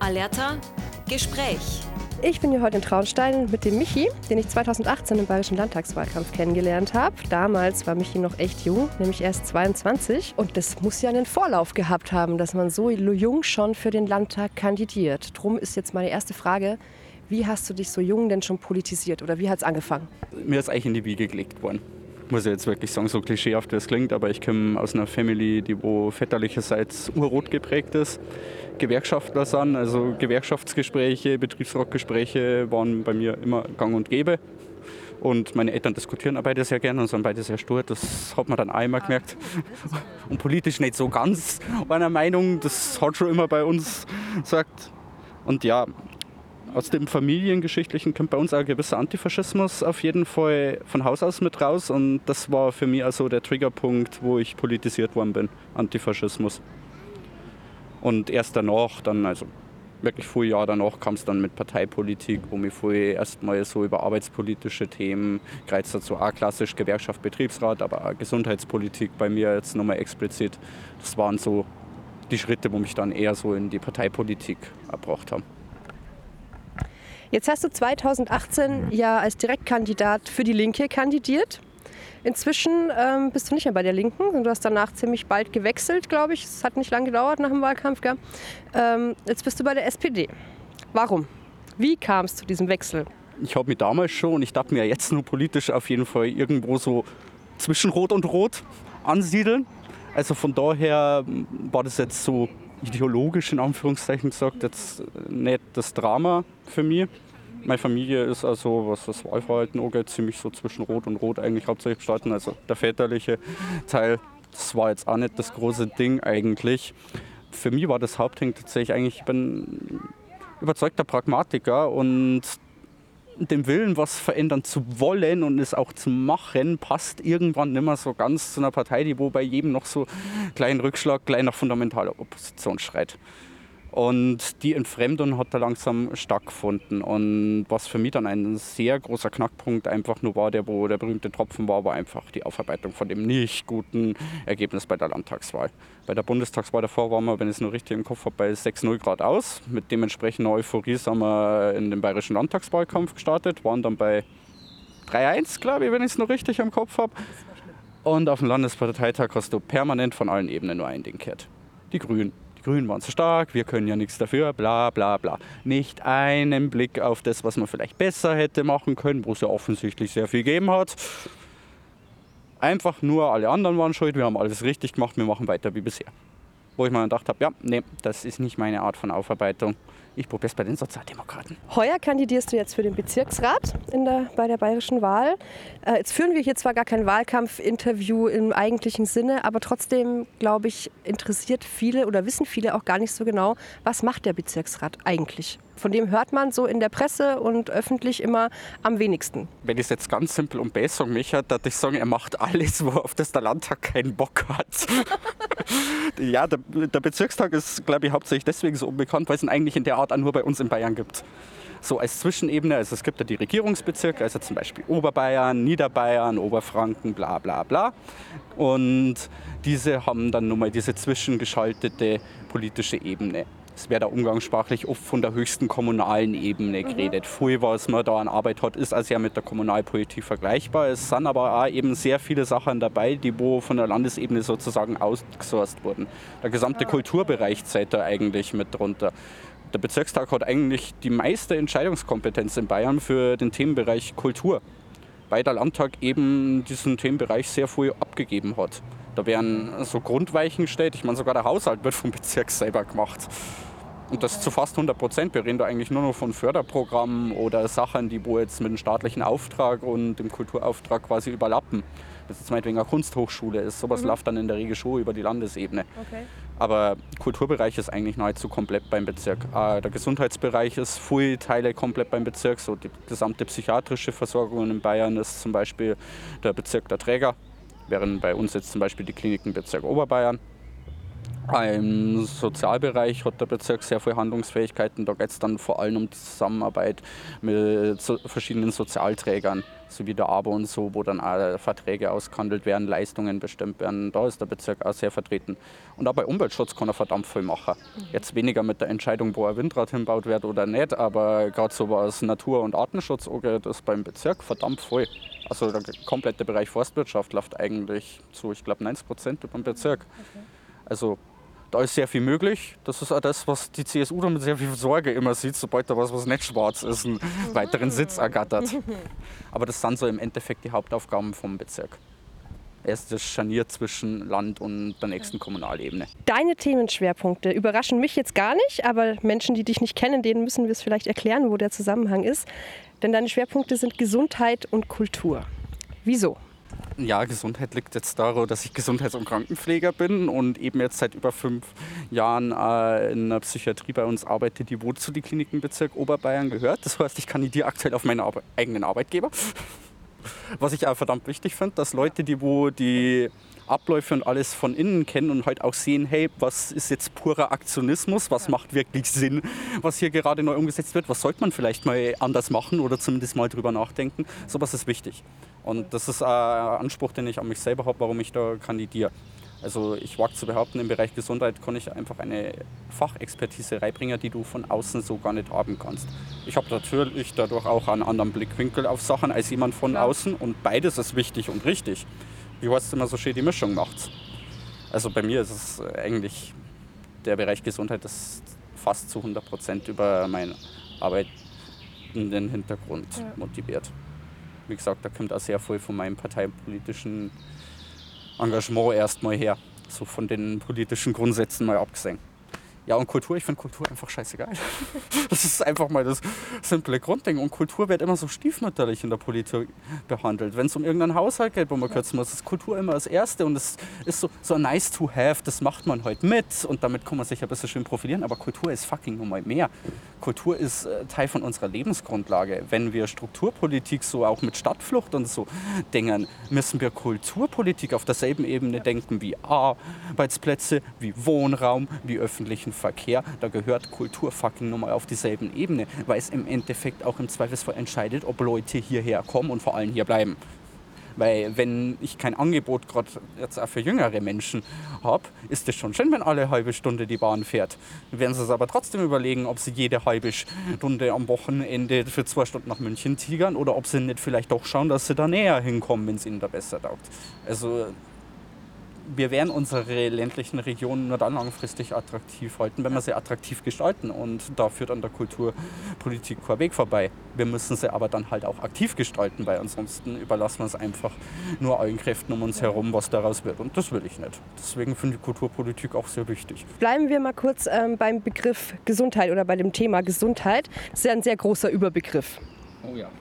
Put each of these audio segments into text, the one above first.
Alerta Gespräch. Ich bin hier heute in Traunstein mit dem Michi, den ich 2018 im Bayerischen Landtagswahlkampf kennengelernt habe. Damals war Michi noch echt jung, nämlich erst 22. Und das muss ja einen Vorlauf gehabt haben, dass man so jung schon für den Landtag kandidiert. Drum ist jetzt meine erste Frage: Wie hast du dich so jung denn schon politisiert oder wie hat es angefangen? Mir ist eigentlich in die Wiege gelegt worden. Muss ich jetzt wirklich sagen, so klischeehaft wie es klingt, aber ich komme aus einer Family, die wo väterlicherseits urrot geprägt ist. Gewerkschaftler sind, also Gewerkschaftsgespräche, Betriebsratgespräche waren bei mir immer gang und gäbe. Und meine Eltern diskutieren auch beide sehr gerne und sind beide sehr stur. Das hat man dann auch immer gemerkt. Und politisch nicht so ganz einer Meinung, das hat schon immer bei uns gesagt. Und ja, aus dem Familiengeschichtlichen kommt bei uns auch ein gewisser Antifaschismus auf jeden Fall von Haus aus mit raus. Und das war für mich also der Triggerpunkt, wo ich politisiert worden bin, Antifaschismus. Und erst danach, dann also wirklich viele Jahre danach, kam es dann mit Parteipolitik, wo mich vorher erstmal so über arbeitspolitische Themen, gereizt dazu auch klassisch Gewerkschaft, Betriebsrat, aber auch Gesundheitspolitik bei mir jetzt nochmal explizit. Das waren so die Schritte, wo mich dann eher so in die Parteipolitik erbracht haben. Jetzt hast du 2018 ja als Direktkandidat für die Linke kandidiert. Inzwischen bist du nicht mehr bei der Linken und du hast danach ziemlich bald gewechselt, glaube ich. Es hat nicht lange gedauert nach dem Wahlkampf. Jetzt bist du bei der SPD. Warum? Wie kam es zu diesem Wechsel? Ich habe mich damals schon, und ich darf mir jetzt nur politisch auf jeden Fall irgendwo so zwischen Rot und Rot ansiedeln. Also von daher war das jetzt so ideologisch in Anführungszeichen gesagt jetzt nicht das Drama für mich. Meine Familie ist also, was das Wahlverhalten angeht, ziemlich so zwischen Rot und Rot eigentlich hauptsächlich gestanden. Also der väterliche Teil, das war jetzt auch nicht das große Ding eigentlich. Für mich war das Hauptding tatsächlich eigentlich, ich bin überzeugter Pragmatiker und dem Willen, was verändern zu wollen und es auch zu machen, passt irgendwann nicht mehr so ganz zu einer Partei, die wo bei jedem noch so kleinen Rückschlag, gleich nach fundamentaler Opposition schreit. Und die Entfremdung hat da langsam stattgefunden. Und was für mich dann ein sehr großer Knackpunkt einfach nur war, wo der berühmte Tropfen war einfach die Aufarbeitung von dem nicht guten Ergebnis bei der Landtagswahl. Bei der Bundestagswahl davor waren wir, wenn ich es noch richtig im Kopf habe, bei 6-0 geradeaus. Mit dementsprechender Euphorie sind wir in den bayerischen Landtagswahlkampf gestartet, waren dann bei 3-1, glaube ich, wenn ich es noch richtig im Kopf habe. Und auf dem Landesparteitag hast du permanent von allen Ebenen nur ein Ding gehört: die Grünen. Die Grünen waren zu stark, wir können ja nichts dafür, bla bla bla. Nicht einen Blick auf das, was man vielleicht besser hätte machen können, wo es ja offensichtlich sehr viel gegeben hat. Einfach nur, alle anderen waren schuld, wir haben alles richtig gemacht, wir machen weiter wie bisher. Wo ich mir dann gedacht habe, ja, nee, das ist nicht meine Art von Aufarbeitung. Ich probiere es bei den Sozialdemokraten. Heuer kandidierst du jetzt für den Bezirksrat bei der bayerischen Wahl. Jetzt führen wir hier zwar gar kein Wahlkampfinterview im eigentlichen Sinne, aber trotzdem, glaube ich, interessiert viele oder wissen viele auch gar nicht so genau, was macht der Bezirksrat eigentlich? Von dem hört man so in der Presse und öffentlich immer am wenigsten. Wenn ich es jetzt ganz simpel und basic möchte, würde ich sagen, er macht alles, worauf das der Landtag keinen Bock hat. Ja, der Bezirkstag ist, glaube ich, hauptsächlich deswegen so unbekannt, weil es ihn eigentlich in der Art auch nur bei uns in Bayern gibt. So als Zwischenebene, also es gibt ja die Regierungsbezirke, also zum Beispiel Oberbayern, Niederbayern, Oberfranken, bla bla bla. Und diese haben dann nochmal diese zwischengeschaltete politische Ebene. Es wird da umgangssprachlich oft von der höchsten kommunalen Ebene geredet. Viel, was man da an Arbeit hat, ist also ja mit der Kommunalpolitik vergleichbar. Es sind aber auch eben sehr viele Sachen dabei, die wo von der Landesebene sozusagen outgesourced wurden. Der gesamte Kulturbereich zählt da eigentlich mit drunter. Der Bezirkstag hat eigentlich die meiste Entscheidungskompetenz in Bayern für den Themenbereich Kultur, weil der Landtag eben diesen Themenbereich sehr früh abgegeben hat. Da werden so Grundweichen gestellt, ich meine sogar der Haushalt wird vom Bezirk selber gemacht. Und das zu fast 100%. Wir reden da eigentlich nur noch von Förderprogrammen oder Sachen, die wo jetzt mit dem staatlichen Auftrag und dem Kulturauftrag quasi überlappen. Das ist meinetwegen eine Kunsthochschule ist. Sowas läuft dann in der Regel schon über die Landesebene. Okay. Aber Kulturbereich ist eigentlich nahezu komplett beim Bezirk. Der Gesundheitsbereich ist viele Teile komplett beim Bezirk. So die gesamte psychiatrische Versorgung in Bayern ist zum Beispiel der Bezirk der Träger, während bei uns jetzt zum Beispiel die Kliniken Bezirk Oberbayern. Im Sozialbereich hat der Bezirk sehr viel Handlungsfähigkeiten. Da geht es dann vor allem um die Zusammenarbeit mit verschiedenen Sozialträgern, so wie der ABO und so, wo dann auch Verträge ausgehandelt werden, Leistungen bestimmt werden. Da ist der Bezirk auch sehr vertreten. Und auch bei Umweltschutz kann er verdammt viel machen. Jetzt weniger mit der Entscheidung, wo ein Windrad hinbaut wird oder nicht, aber gerade so was Natur- und Artenschutz angeht, ist beim Bezirk verdammt viel. Also der komplette Bereich Forstwirtschaft läuft eigentlich zu, ich glaube, 90% über den Bezirk. Also da ist sehr viel möglich. Das ist auch das, was die CSU dann mit sehr viel Sorge immer sieht, sobald da was nicht schwarz ist, einen weiteren Sitz ergattert. Aber das sind so im Endeffekt die Hauptaufgaben vom Bezirk. Er ist das Scharnier zwischen Land und der nächsten Kommunalebene. Deine Themenschwerpunkte überraschen mich jetzt gar nicht, aber Menschen, die dich nicht kennen, denen müssen wir es vielleicht erklären, wo der Zusammenhang ist. Denn deine Schwerpunkte sind Gesundheit und Kultur. Wieso? Ja, Gesundheit liegt jetzt daran, dass ich Gesundheits- und Krankenpfleger bin und eben jetzt seit über 5 Jahren in einer Psychiatrie bei uns arbeite, die wo zu den Klinikenbezirk Oberbayern gehört. Das heißt, ich kandidiere aktuell auf meinen eigenen Arbeitgeber. Was ich auch verdammt wichtig finde, dass Leute, die wo die Abläufe und alles von innen kennen und halt auch sehen, hey, was ist jetzt purer Aktionismus, was macht wirklich Sinn, was hier gerade neu umgesetzt wird, was sollte man vielleicht mal anders machen oder zumindest mal drüber nachdenken. Sowas ist wichtig. Und das ist ein Anspruch, den ich an mich selber habe, warum ich da kandidiere. Also ich wage zu behaupten, im Bereich Gesundheit kann ich einfach eine Fachexpertise reinbringen, die du von außen so gar nicht haben kannst. Ich habe natürlich dadurch auch einen anderen Blickwinkel auf Sachen als jemand von außen und beides ist wichtig und richtig. Wie heißt es immer so schön, die Mischung macht's. Also bei mir ist es eigentlich, der Bereich Gesundheit ist fast zu 100% über meinen arbeitenden Hintergrund motiviert. Wie gesagt, da kommt auch sehr viel von meinem parteipolitischen Engagement erstmal her, so von den politischen Grundsätzen mal abgesehen. Ja, und Kultur, ich finde Kultur einfach scheißegal. Das ist einfach mal das simple Grundding. Und Kultur wird immer so stiefmütterlich in der Politik behandelt. Wenn es um irgendeinen Haushalt geht, wo man kürzen muss, ist Kultur immer das Erste. Und es ist so ein nice to have, das macht man halt mit. Und damit kann man sich ein bisschen schön profilieren. Aber Kultur ist fucking nochmal mehr. Kultur ist Teil von unserer Lebensgrundlage. Wenn wir Strukturpolitik so auch mit Stadtflucht und so denken, müssen wir Kulturpolitik auf derselben Ebene denken wie Arbeitsplätze, wie Wohnraum, wie öffentlichen Verkehr. Da gehört Kultur fucking nochmal auf dieselben Ebene, weil es im Endeffekt auch im Zweifelsfall entscheidet, ob Leute hierher kommen und vor allem hier bleiben. Weil wenn ich kein Angebot gerade jetzt auch für jüngere Menschen habe, ist es schon schön, wenn alle halbe Stunde die Bahn fährt. Werden sie es aber trotzdem überlegen, ob sie jede halbe Stunde am Wochenende für 2 Stunden nach München tigern oder ob sie nicht vielleicht doch schauen, dass sie da näher hinkommen, wenn es ihnen da besser taugt. Also wir werden unsere ländlichen Regionen nur dann langfristig attraktiv halten, wenn wir sie attraktiv gestalten. Und da führt an der Kulturpolitik kein Weg vorbei. Wir müssen sie aber dann halt auch aktiv gestalten, weil ansonsten überlassen wir es einfach nur allen Kräften um uns herum, was daraus wird. Und das will ich nicht. Deswegen finde ich Kulturpolitik auch sehr wichtig. Bleiben wir mal kurz beim Begriff Gesundheit oder bei dem Thema Gesundheit. Das ist ja ein sehr großer Überbegriff. Oh ja.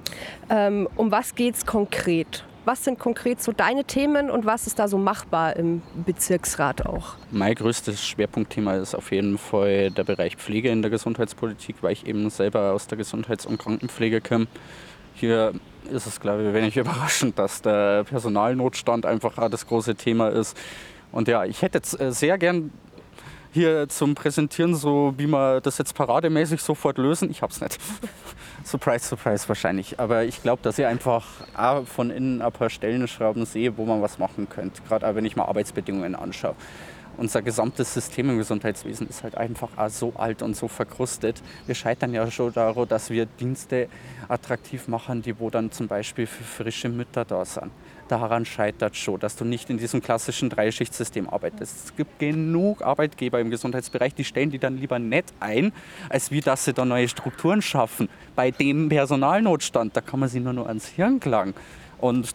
Um was geht es konkret? Was sind konkret so deine Themen und was ist da so machbar im Bezirksrat auch? Mein größtes Schwerpunktthema ist auf jeden Fall der Bereich Pflege in der Gesundheitspolitik, weil ich eben selber aus der Gesundheits- und Krankenpflege komme. Hier ist es, glaube ich, wenig überraschend, dass der Personalnotstand einfach auch das große Thema ist. Und ja, ich hätte jetzt sehr gern hier zum Präsentieren, so wie wir das jetzt parademäßig sofort lösen. Ich hab's nicht. Surprise, surprise wahrscheinlich. Aber ich glaube, dass ich einfach auch von innen ein paar Stellenschrauben sehe, wo man was machen könnte. Gerade auch wenn ich mal Arbeitsbedingungen anschaue. Unser gesamtes System im Gesundheitswesen ist halt einfach auch so alt und so verkrustet. Wir scheitern ja schon daran, dass wir Dienste attraktiv machen, die wo dann zum Beispiel für frische Mütter da sind. Daran scheitert schon, dass du nicht in diesem klassischen Dreischichtsystem arbeitest. Es gibt genug Arbeitgeber im Gesundheitsbereich, die stellen die dann lieber nicht ein, als wie dass sie da neue Strukturen schaffen. Bei dem Personalnotstand, da kann man sich nur noch ans Hirn klagen. Und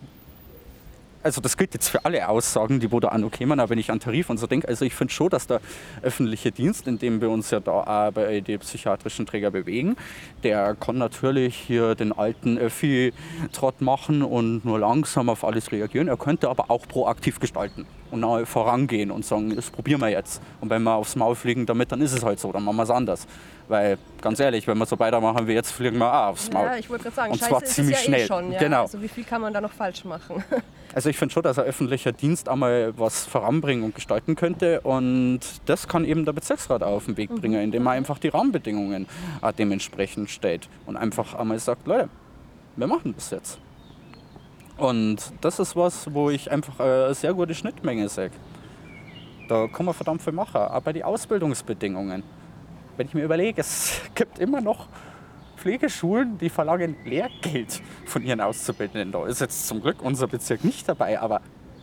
also das gilt jetzt für alle Aussagen, die wo da an okay, wenn ich an Tarif und so denke. Also ich finde schon, dass der öffentliche Dienst, in dem wir uns ja da auch bei den psychiatrischen Trägern bewegen, der kann natürlich hier den alten Öffi-Trott machen und nur langsam auf alles reagieren. Er könnte aber auch proaktiv gestalten und vorangehen und sagen, das probieren wir jetzt. Und wenn wir aufs Maul fliegen damit, dann ist es halt so, dann machen wir es anders. Weil, ganz ehrlich, wenn wir so weitermachen wie jetzt, fliegen wir auch aufs Maul. Ja, ich wollte gerade sagen, und Scheiße zwar ist ziemlich es ja schnell. schon. Ja. Genau. Also wie viel kann man da noch falsch machen? Also ich finde schon, dass ein öffentlicher Dienst einmal was voranbringen und gestalten könnte und das kann eben der Bezirksrat auch auf den Weg bringen, indem er einfach die Rahmenbedingungen dementsprechend stellt und einfach einmal sagt, Leute, wir machen das jetzt. Und das ist was, wo ich einfach eine sehr gute Schnittmenge sehe. Da kann man verdammt viel machen, auch bei den Ausbildungsbedingungen. Wenn ich mir überlege, es gibt immer noch Pflegeschulen, die verlangen Lehrgeld von ihren Auszubildenden. Da ist jetzt zum Glück unser Bezirk nicht dabei, aber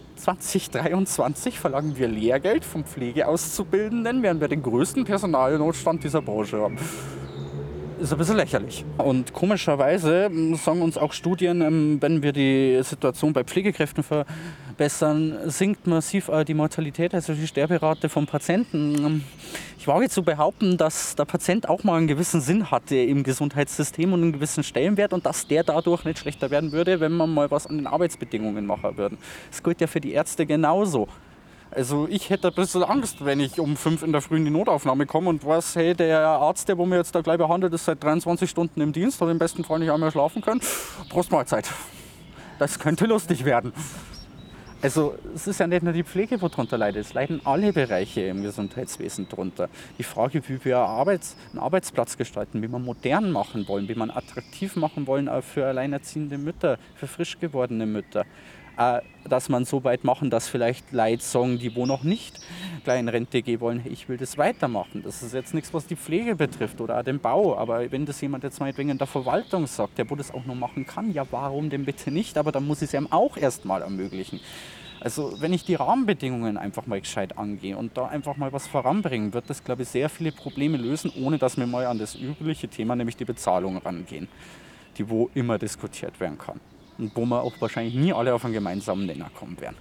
2023 verlangen wir Lehrgeld vom Pflegeauszubildenden, während wir den größten Personalnotstand dieser Branche haben. Ist ein bisschen lächerlich. Und komischerweise sagen uns auch Studien, wenn wir die Situation bei Pflegekräften verbessern, sinkt massiv die Mortalität, also die Sterberate von Patienten. Ich wage zu behaupten, dass der Patient auch mal einen gewissen Sinn hatte im Gesundheitssystem und einen gewissen Stellenwert und dass der dadurch nicht schlechter werden würde, wenn man mal was an den Arbeitsbedingungen machen würde. Das gilt ja für die Ärzte genauso. Also ich hätte ein bisschen Angst, wenn ich um 5 in der Früh in die Notaufnahme komme und weiß, hey, der Arzt, der wo mir jetzt da gleich behandelt, ist seit 23 Stunden im Dienst, hat im besten Fall nicht einmal schlafen können. Prost Mahlzeit. Das könnte lustig werden. Also es ist ja nicht nur die Pflege, wo drunter leidet, es leiden alle Bereiche im Gesundheitswesen drunter. Die Frage, wie wir einen Arbeitsplatz gestalten, wie wir modern machen wollen, wie wir attraktiv machen wollen, auch für alleinerziehende Mütter, für frisch gewordene Mütter. Dass man so weit machen, dass vielleicht Leute sagen, die wo noch nicht gleich in Rente gehen wollen, hey, ich will das weitermachen. Das ist jetzt nichts, was die Pflege betrifft oder auch den Bau. Aber wenn das jemand jetzt meinetwegen in der Verwaltung sagt, der wo das auch noch machen kann, ja warum denn bitte nicht? Aber dann muss ich es ihm auch erstmal ermöglichen. Also wenn ich die Rahmenbedingungen einfach mal gescheit angehe und da einfach mal was voranbringen, wird das, glaube ich, sehr viele Probleme lösen, ohne dass wir mal an das übliche Thema, nämlich die Bezahlung, rangehen, die wo immer diskutiert werden kann. Und wo wir auch wahrscheinlich nie alle auf einen gemeinsamen Nenner kommen werden.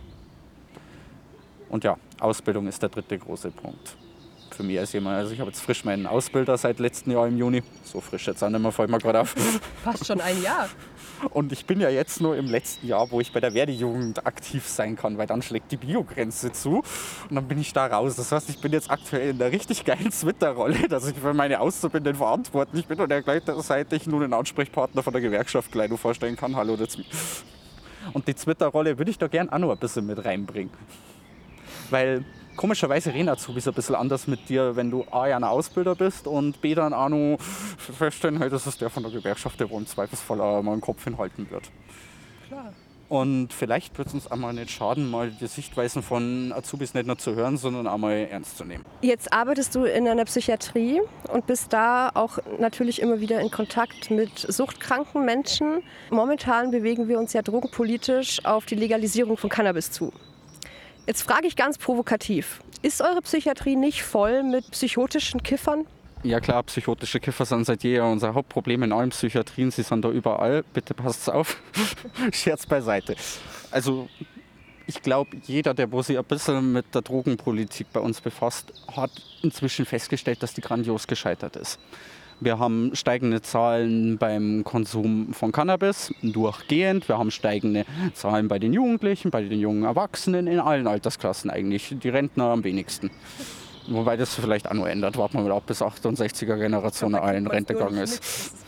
Und ja, Ausbildung ist der dritte große Punkt. Für mich als jemand, also ich habe jetzt frisch meinen Ausbilder seit letztem Jahr im Juni. So frisch jetzt auch nicht mehr, fällt mir gerade auf. Fast schon ein Jahr. Und ich bin ja jetzt nur im letzten Jahr, wo ich bei der Werdejugend aktiv sein kann, weil dann schlägt die Biogrenze zu und dann bin ich da raus. Das heißt, ich bin jetzt aktuell in der richtig geilen Twitter-Rolle, dass ich für meine Auszubildenden verantwortlich bin und der gleichzeitig nur einen Ansprechpartner von der Gewerkschaft gleich noch vorstellen kann. Hallo, das ist und die Twitter-Rolle würde ich da gern auch noch ein bisschen mit reinbringen. Weil komischerweise reden Azubis ein bisschen anders mit dir, wenn du A, ja ein Ausbilder bist und B, dann auch noch feststellen, hey, das ist der von der Gewerkschaft, der wo im Zweifelsfall auch mal einen Kopf hinhalten wird. Klar. Und vielleicht wird es uns einmal nicht schaden, mal die Sichtweisen von Azubis nicht nur zu hören, sondern auch mal ernst zu nehmen. Jetzt arbeitest du in einer Psychiatrie und bist da auch natürlich immer wieder in Kontakt mit suchtkranken Menschen. Momentan bewegen wir uns ja drogenpolitisch auf die Legalisierung von Cannabis zu. Jetzt frage ich ganz provokativ, ist eure Psychiatrie nicht voll mit psychotischen Kiffern? Ja klar, psychotische Kiffer sind seit jeher unser Hauptproblem in allen Psychiatrien. Sie sind da überall. Bitte passt auf. Scherz beiseite. Also ich glaube, jeder, der sich ein bisschen mit der Drogenpolitik bei uns befasst, hat inzwischen festgestellt, dass die grandios gescheitert ist. Wir haben steigende Zahlen beim Konsum von Cannabis, durchgehend. Wir haben steigende Zahlen bei den Jugendlichen, bei den jungen Erwachsenen, in allen Altersklassen eigentlich. Die Rentner am wenigsten. Wobei das vielleicht auch noch ändert, warten wir mal ab, bis 68er Generation allen Rente gegangen ist.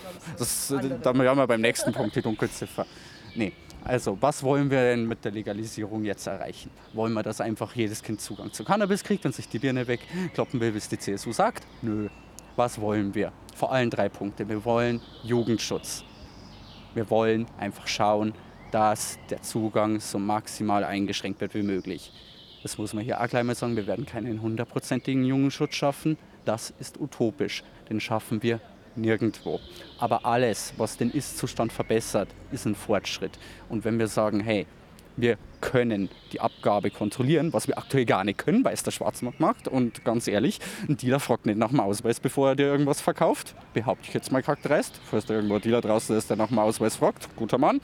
Da haben wir beim nächsten Punkt die Dunkelziffer. Nee. Also, was wollen wir denn mit der Legalisierung jetzt erreichen? Wollen wir, dass einfach jedes Kind Zugang zu Cannabis kriegt und sich die Birne wegkloppen will, wie es die CSU sagt? Nö. Was wollen wir? Vor allem 3 Punkte. Wir wollen Jugendschutz. Wir wollen einfach schauen, dass der Zugang so maximal eingeschränkt wird wie möglich. Das muss man hier auch gleich mal sagen, wir werden keinen 100%igen Jugendschutz schaffen. Das ist utopisch. Den schaffen wir nirgendwo. Aber alles, was den Ist-Zustand verbessert, ist ein Fortschritt. Und wenn wir sagen, hey, wir können die Abgabe kontrollieren, was wir aktuell gar nicht können, weil es der Schwarzmarkt macht. Und ganz ehrlich, ein Dealer fragt nicht nach dem Ausweis, bevor er dir irgendwas verkauft. Behaupte ich jetzt mal charakterisiert. Falls da irgendwo ein Dealer draußen ist, der nach dem Ausweis fragt. Guter Mann.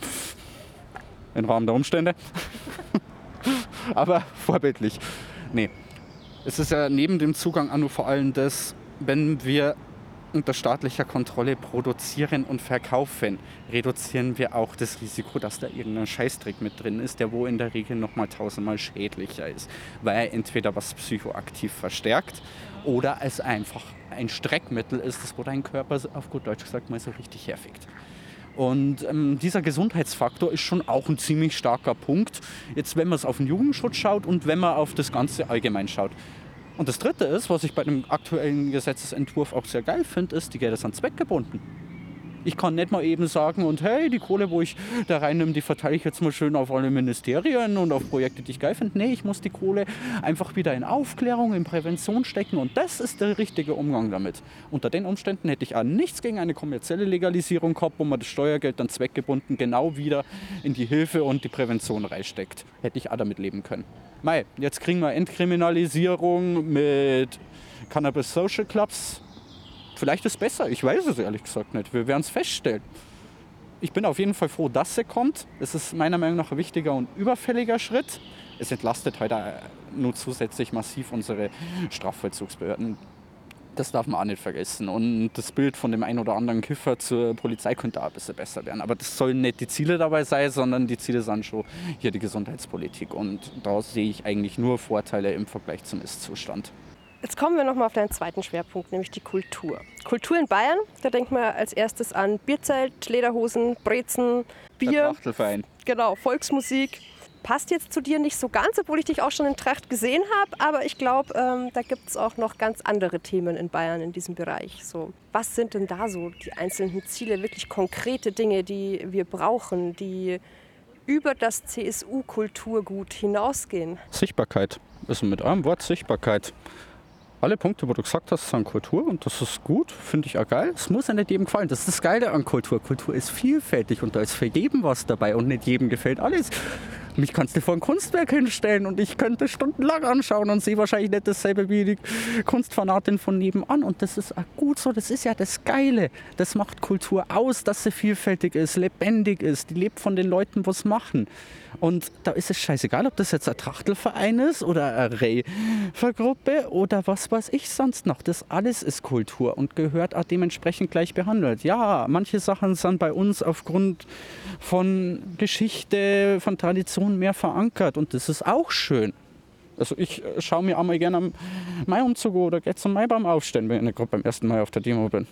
Im Rahmen der Umstände. Aber vorbildlich. Nee. Es ist ja neben dem Zugang auch nur vor allem das, wenn wir unter staatlicher Kontrolle produzieren und verkaufen, reduzieren wir auch das Risiko, dass da irgendein Scheißdreck mit drin ist, der wo in der Regel nochmal 1000-mal schädlicher ist. Weil er entweder was psychoaktiv verstärkt oder es einfach ein Streckmittel ist, das wo dein Körper auf gut Deutsch gesagt mal so richtig herfickt. Und dieser Gesundheitsfaktor ist schon auch ein ziemlich starker Punkt, jetzt wenn man es auf den Jugendschutz schaut und wenn man auf das Ganze allgemein schaut. Und das Dritte ist, was ich bei dem aktuellen Gesetzesentwurf auch sehr geil finde, ist, die Gelder sind zweckgebunden. Ich kann nicht mal eben sagen, und hey, die Kohle, wo ich da reinnehme, die verteile ich jetzt mal schön auf alle Ministerien und auf Projekte, die ich geil finde. Nee, ich muss die Kohle einfach wieder in Aufklärung, in Prävention stecken und das ist der richtige Umgang damit. Unter den Umständen hätte ich auch nichts gegen eine kommerzielle Legalisierung gehabt, wo man das Steuergeld dann zweckgebunden genau wieder in die Hilfe und die Prävention reinsteckt. Hätte ich auch damit leben können. Mei, jetzt kriegen wir Entkriminalisierung mit Cannabis Social Clubs. Vielleicht ist es besser, ich weiß es ehrlich gesagt nicht. Wir werden es feststellen. Ich bin auf jeden Fall froh, dass sie kommt. Es ist meiner Meinung nach ein wichtiger und überfälliger Schritt. Es entlastet heute nur zusätzlich massiv unsere Strafvollzugsbehörden. Das darf man auch nicht vergessen. Und das Bild von dem einen oder anderen Kiffer zur Polizei könnte auch ein bisschen besser werden. Aber das sollen nicht die Ziele dabei sein, sondern die Ziele sind schon hier die Gesundheitspolitik. Und da sehe ich eigentlich nur Vorteile im Vergleich zum Ist-Zustand. Jetzt kommen wir nochmal auf deinen zweiten Schwerpunkt, nämlich die Kultur. Kultur in Bayern, da denkt man als erstes an Bierzelt, Lederhosen, Brezen, Bier. Der Trachtelverein. Genau, Volksmusik. Passt jetzt zu dir nicht so ganz, obwohl ich dich auch schon in Tracht gesehen habe. Aber ich glaube, da gibt es auch noch ganz andere Themen in Bayern in diesem Bereich. So, was sind denn da so die einzelnen Ziele, wirklich konkrete Dinge, die wir brauchen, die über das CSU-Kulturgut hinausgehen? Sichtbarkeit. Also mit einem Wort Sichtbarkeit. Alle Punkte, wo du gesagt hast, sind Kultur und das ist gut, finde ich auch geil. Es muss ja nicht jedem gefallen. Das ist das Geile an Kultur. Kultur ist vielfältig und da ist für jeden was dabei und nicht jedem gefällt alles. Mich kannst du vor ein Kunstwerk hinstellen und ich könnte stundenlang anschauen und sehe wahrscheinlich nicht dasselbe wie die Kunstfanatin von nebenan. Und das ist auch gut so, das ist ja das Geile. Das macht Kultur aus, dass sie vielfältig ist, lebendig ist. Die lebt von den Leuten, was machen. Und da ist es scheißegal, ob das jetzt ein Trachtelverein ist oder eine Räfergruppe oder was weiß ich sonst noch. Das alles ist Kultur und gehört auch dementsprechend gleich behandelt. Ja, manche Sachen sind bei uns aufgrund von Geschichte, von Tradition mehr verankert und das ist auch schön. Also ich schaue mir auch mal gerne am Maiumzug oder gehe zum Maibaum aufstellen, wenn ich gerade beim 1. Mai auf der Demo bin.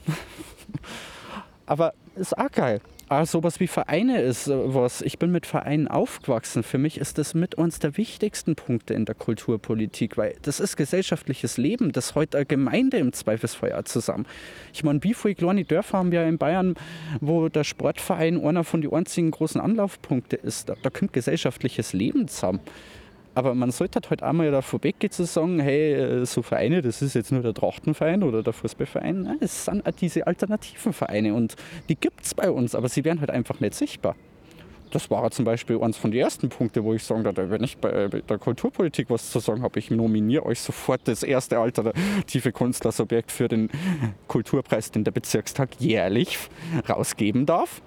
Aber ist auch geil. Also sowas wie Vereine ist was. Ich bin mit Vereinen aufgewachsen. Für mich ist das mit uns der wichtigsten Punkte in der Kulturpolitik, weil das ist gesellschaftliches Leben, das heute eine Gemeinde im Zweifelsfall auch zusammen. Ich meine, wie viele kleine Dörfer haben wir in Bayern, wo der Sportverein einer von den einzigen großen Anlaufpunkte ist. Da kommt gesellschaftliches Leben zusammen. Aber man sollte halt einmal davor weggehen zu sagen, hey, so Vereine, das ist jetzt nur der Trachtenverein oder der Fußballverein. Nein, es sind auch diese alternativen Vereine und die gibt es bei uns, aber sie werden halt einfach nicht sichtbar. Das war zum Beispiel eines von den ersten Punkten, wo ich sagen würde, wenn ich bei der Kulturpolitik was zu sagen habe, ich nominiere euch sofort das erste alternative Künstlersobjekt für den Kulturpreis, den der Bezirkstag jährlich rausgeben darf.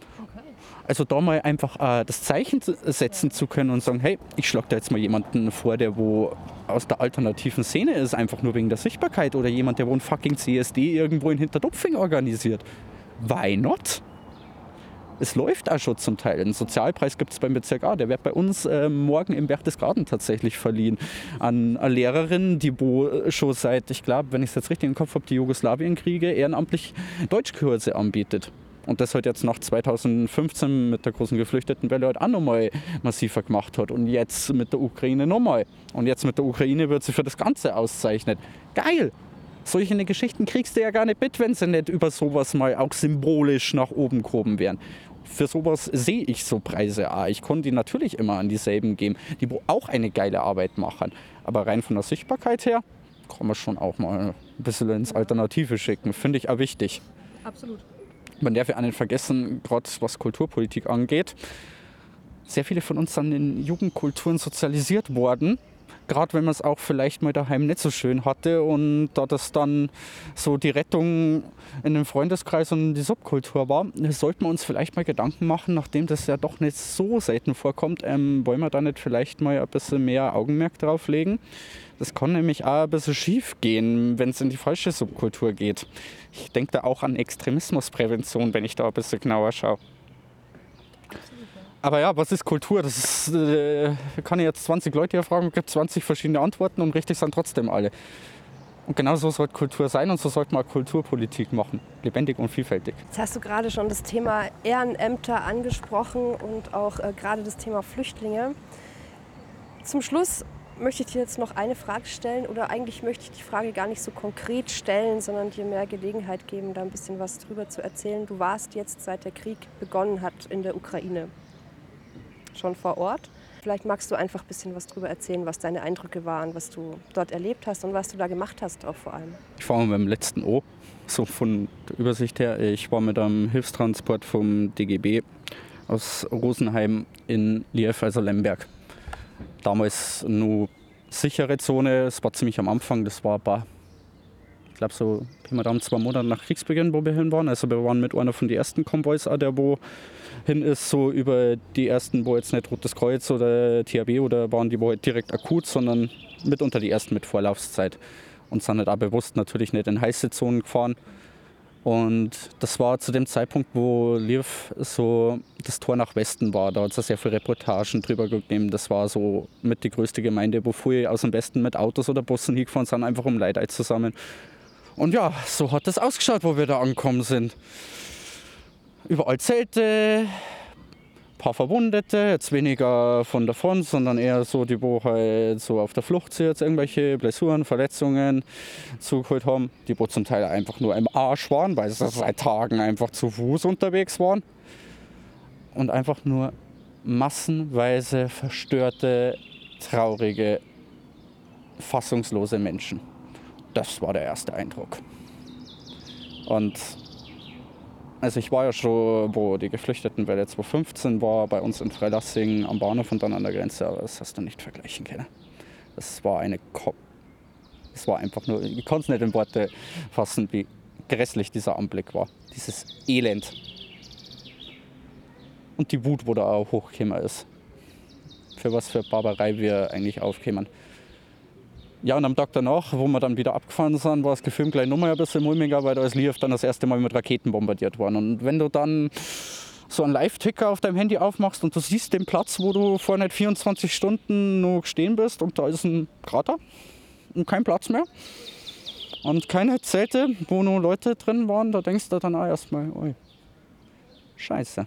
Also da mal einfach das Zeichen setzen zu können und sagen, hey, ich schlage da jetzt mal jemanden vor, der wo aus der alternativen Szene ist, einfach nur wegen der Sichtbarkeit oder jemand, der wo ein fucking CSD irgendwo in Hinterdupfing organisiert. Why not? Es läuft auch schon zum Teil. Einen Sozialpreis gibt es beim Bezirk A. Der wird bei uns morgen im Berchtesgaden tatsächlich verliehen. An eine Lehrerin, die wo schon seit, ich glaube, wenn ich es jetzt richtig im Kopf habe, die Jugoslawienkriege ehrenamtlich Deutschkurse anbietet. Und das halt jetzt nach 2015 mit der großen Geflüchtetenwelle halt auch nochmal massiver gemacht hat. Und jetzt mit der Ukraine nochmal. Und jetzt mit der Ukraine wird sie für das Ganze auszeichnet. Geil! Solche Geschichten kriegst du ja gar nicht mit, wenn sie nicht über sowas mal auch symbolisch nach oben gehoben werden. Für sowas sehe ich so Preise auch. Ich konnte die natürlich immer an dieselben geben, die wo auch eine geile Arbeit machen. Aber rein von der Sichtbarkeit her kann man schon auch mal ein bisschen ins Alternative schicken. Finde ich auch wichtig. Absolut. Man darf ja auch nicht vergessen, gerade was Kulturpolitik angeht, sehr viele von uns sind in Jugendkulturen sozialisiert worden. Gerade wenn man es auch vielleicht mal daheim nicht so schön hatte und da das dann so die Rettung in den Freundeskreis und die Subkultur war, sollten wir uns vielleicht mal Gedanken machen, nachdem das ja doch nicht so selten vorkommt, wollen wir da nicht vielleicht mal ein bisschen mehr Augenmerk drauf legen? Das kann nämlich auch ein bisschen schief gehen, wenn es in die falsche Subkultur geht. Ich denke da auch an Extremismusprävention, wenn ich da ein bisschen genauer schaue. Aber ja, was ist Kultur? Das ist, kann ich jetzt 20 Leute hier fragen, es gibt 20 verschiedene Antworten und richtig sind trotzdem alle. Und genau so sollte Kultur sein und so sollte man Kulturpolitik machen. Lebendig und vielfältig. Jetzt hast du gerade schon das Thema Ehrenämter angesprochen und auch gerade das Thema Flüchtlinge. Zum Schluss möchte ich dir jetzt noch eine Frage stellen oder eigentlich möchte ich die Frage gar nicht so konkret stellen, sondern dir mehr Gelegenheit geben, da ein bisschen was drüber zu erzählen. Du warst jetzt, seit der Krieg begonnen hat, in der Ukraine schon vor Ort. Vielleicht magst du einfach ein bisschen was drüber erzählen, was deine Eindrücke waren, was du dort erlebt hast und was du da gemacht hast auch vor allem. Ich war mit dem letzten O, so von der Übersicht her. Ich war mit einem Hilfstransport vom DGB aus Rosenheim in Lviv, also Lemberg. Damals nur sichere Zone, es war ziemlich am Anfang, das war ich glaube so Pi mal Daumen 2 Monate nach Kriegsbeginn, wo wir hin waren. Also wir waren mit einer von den ersten Konvois, der wo hin ist, so über die ersten, wo jetzt nicht Rotes Kreuz oder THW oder waren die wo halt direkt akut, sondern mitunter die ersten mit Vorlaufzeit. Und sind halt auch bewusst natürlich nicht in heiße Zonen gefahren. Und das war zu dem Zeitpunkt, wo Lviv so das Tor nach Westen war. Da hat es sehr viele Reportagen drüber gegeben. Das war so mit die größte Gemeinde, wo viele aus dem Westen mit Autos oder Bussen hingefahren sind, einfach um Leute einzusammeln. Und ja, so hat das ausgeschaut, wo wir da angekommen sind. Überall Zelte, ein paar Verwundete, jetzt weniger von der Front, sondern eher so die, wo halt so auf der Flucht sind, jetzt irgendwelche Blessuren, Verletzungen zugeholt haben, die wo zum Teil einfach nur im Arsch waren, weil sie seit Tagen einfach zu Fuß unterwegs waren. Und einfach nur massenweise verstörte, traurige, fassungslose Menschen. Das war der erste Eindruck. Und also ich war ja schon, wo die Geflüchtetenwelle 2015 war, bei uns in Freilassing am Bahnhof und dann an der Grenze, aber das hast du nicht vergleichen können. Das war einfach nur, ich kann es nicht in Worte fassen, wie grässlich dieser Anblick war. Dieses Elend. Und die Wut, wo da auch hochgekommen ist. Für was für Barbarei wir eigentlich aufkämen. Ja, und am Tag danach, wo wir dann wieder abgefahren sind, war das Gefühl gleich nochmal ein bisschen mulmiger, weil da ist Lviv dann das erste Mal mit Raketen bombardiert worden. Und wenn du dann so einen Live-Ticker auf deinem Handy aufmachst und du siehst den Platz, wo du vor nicht 24 Stunden noch stehen bist und da ist ein Krater und kein Platz mehr und keine Zelte, wo nur Leute drin waren, da denkst du dann auch erstmal, ui, scheiße.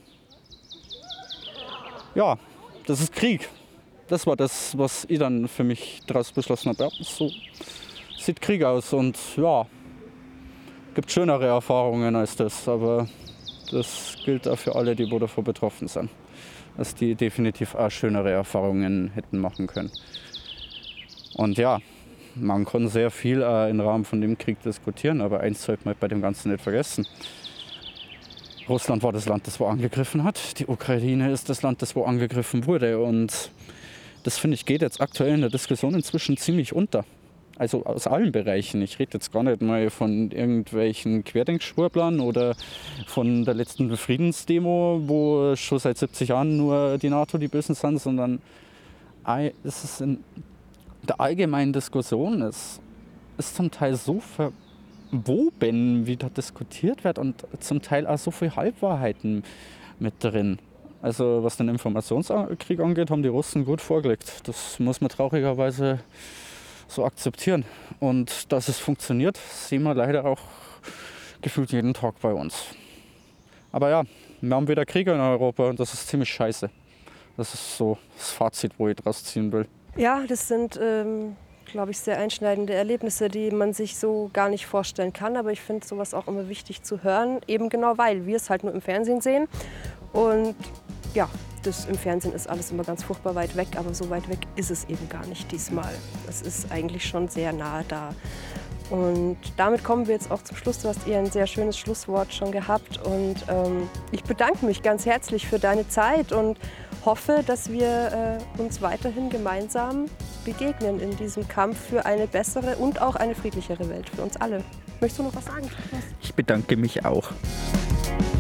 Ja, das ist Krieg. Das war das, was ich dann für mich daraus beschlossen habe. Ja, so sieht Krieg aus und ja, gibt schönere Erfahrungen als das, aber das gilt auch für alle, die davon betroffen sind, dass die definitiv auch schönere Erfahrungen hätten machen können. Und ja, man kann sehr viel im Rahmen von dem Krieg diskutieren, aber eins sollte man bei dem Ganzen nicht vergessen. Russland war das Land, das wo angegriffen hat. Die Ukraine ist das Land, das wo angegriffen wurde. Und das, finde ich, geht jetzt aktuell in der Diskussion inzwischen ziemlich unter. Also aus allen Bereichen. Ich rede jetzt gar nicht mal von irgendwelchen Querdenkschwurblern oder von der letzten Friedensdemo, wo schon seit 70 Jahren nur die NATO die Bösen sind, sondern es ist in der allgemeinen Diskussion. Es ist zum Teil so verwoben, wie da diskutiert wird und zum Teil auch so viele Halbwahrheiten mit drin. Also was den Informationskrieg angeht, haben die Russen gut vorgelegt. Das muss man traurigerweise so akzeptieren. Und dass es funktioniert, sehen wir leider auch gefühlt jeden Tag bei uns. Aber ja, wir haben wieder Kriege in Europa und das ist ziemlich scheiße. Das ist so das Fazit, wo ich draus ziehen will. Ja, das sind, glaube ich, sehr einschneidende Erlebnisse, die man sich so gar nicht vorstellen kann. Aber ich finde sowas auch immer wichtig zu hören, eben genau weil wir es halt nur im Fernsehen sehen. Und ja, das im Fernsehen ist alles immer ganz furchtbar weit weg, aber so weit weg ist es eben gar nicht diesmal. Es ist eigentlich schon sehr nahe da. Und damit kommen wir jetzt auch zum Schluss. Du hast ein sehr schönes Schlusswort schon gehabt. Und ich bedanke mich ganz herzlich für deine Zeit und hoffe, dass wir uns weiterhin gemeinsam begegnen in diesem Kampf für eine bessere und auch eine friedlichere Welt für uns alle. Möchtest du noch was sagen? Ich bedanke mich auch.